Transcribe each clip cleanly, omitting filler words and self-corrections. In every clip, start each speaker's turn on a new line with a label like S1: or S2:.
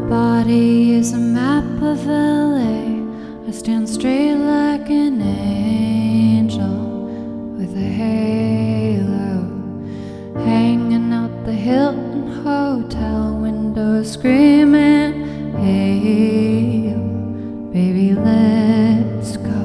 S1: body is a map of LA. I stand straight like an angel with a halo, hanging out the Hilton Hotel window, screaming, hey, baby, let's go.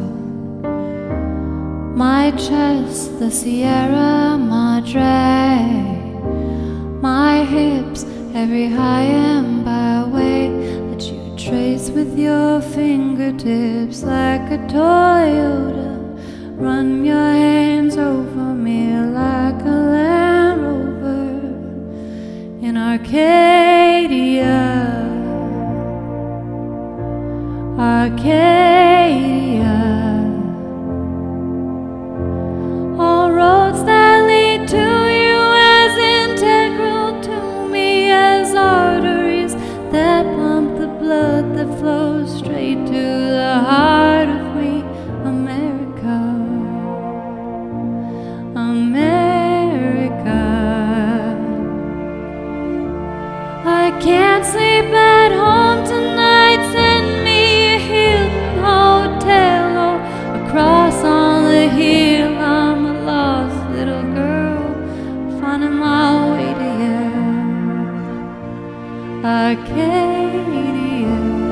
S1: My chest, the Sierra Madre, my hips, every high and byway that you trace with your fingertips like a Toyota. Run your hands over me like a Land Rover in Arcadia. Arcadia. All roads that lead to you as integral to me as arteries that pump the blood that flows straight to the heart of me. America, America. I can't sleep at home tonight. Send me a Hilton hotel or across on the hill. I'm a lost little girl finding my way to you. Arcadia.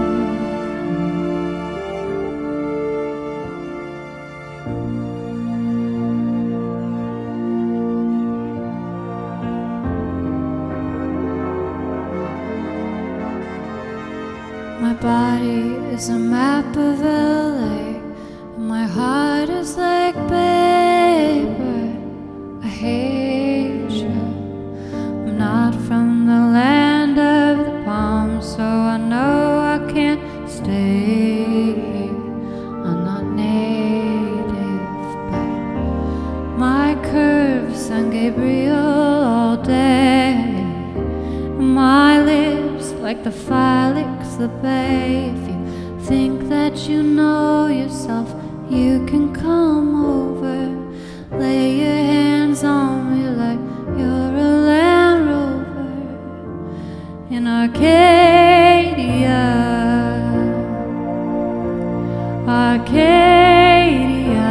S1: My body is a map of LA, and my heart is like paper. I hate you. I'm not from the land of the palms, so I know I can't stay here. I'm not native, but my curves San Gabriel all day, and my lips like the Felix the Bay. If you think that you know yourself, you can come over. Lay your hands on me like you're a Land Rover in Arcadia. Arcadia.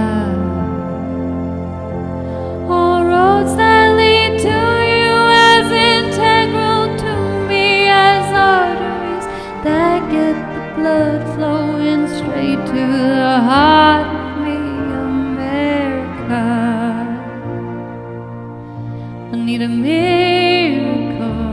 S1: All roads that lead to you as integral to me as arteries that get the blood flowing straight to the heart of me. America, I need a miracle.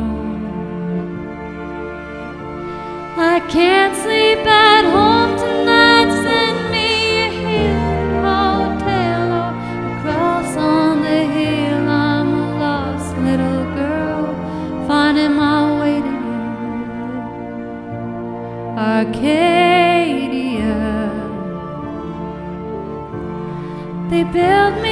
S1: I can't sleep at home tonight. Send me a Hilton hotel or across on the hill. I'm a lost little girl finding my way to you. Arcadia. They built me